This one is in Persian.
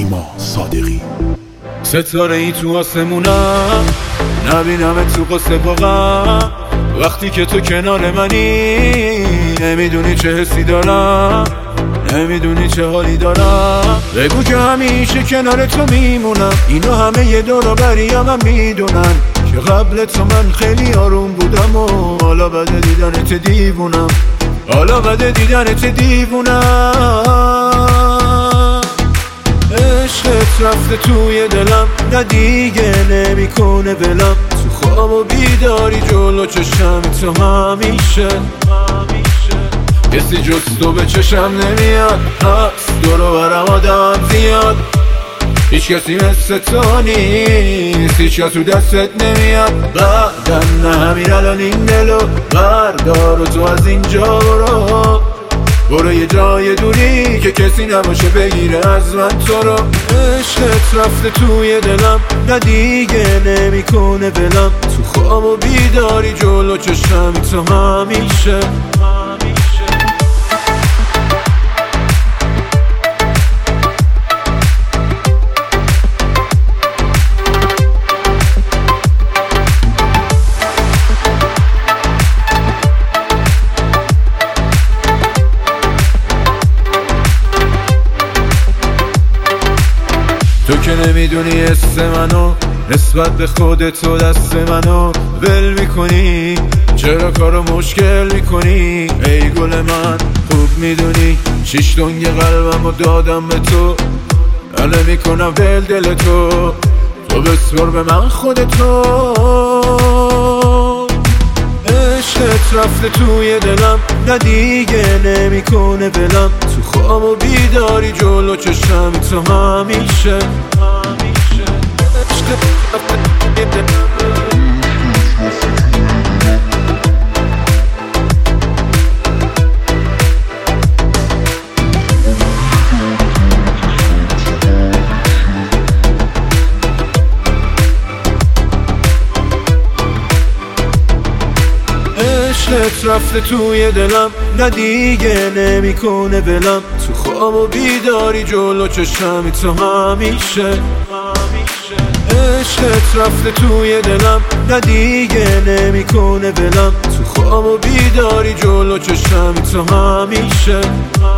نیما صادقی. ستاره ای تو آسمونم، نبینم تو قصه واقعا. وقتی که تو کنار منی، نمیدونی چه حسی دارم، نمیدونی چه حالی دارم. بگو که همیشه کنار تو میمونم. اینا همه یه دور و بریم هم میدونن که قبل تو من خیلی آروم بودم و حالا بعد دیدنت دیوونم، حالا بعد دیدنت دیوونم. عشقت رفته توی دلم، نه دیگه نمیکنه ولم. تو خواب و بیداری جلو چشم تو همیشه کسی جز تو به چشم نمیاد. هست دور و برم آدم زیاد، هیچ کسی مثل تو نیست، هیچ کس تو دستت نمیاد. بعدم نه همین الان این دلو بردار و تو از اینجا برو یه جای دوری که کسی نباشه بگیره از من تو رو. عشقت رفته توی دلم، نه دیگه نمیکنه ولم. تو خواب و بیداری جلو چشم تو همیشه تو که نمیدونی حس منو، نسبت به خودت و دست منو ول میکنی. چرا کارو مشکل میکنی ای گل من؟ خوب میدونی 6 دنگ قلبمو دادم به تو، اله میکنم دل تو. تو بسپر به من خودتو. عشقت رفته توی دلم، نه دیگه نمیکنه ولم. تو خواب و بیداری جلو چشم تو همیشه عشقت رفته توی دلم. عشقت رفته توی دلم، نه دیگه نمیکنه ولم. تو خواب و بیداری جلو چشم تو همیشه عشقت رفته توی دلم، نه دیگه نمیکنه ولم. تو خواب و بیداری جلو چشم تو همیشه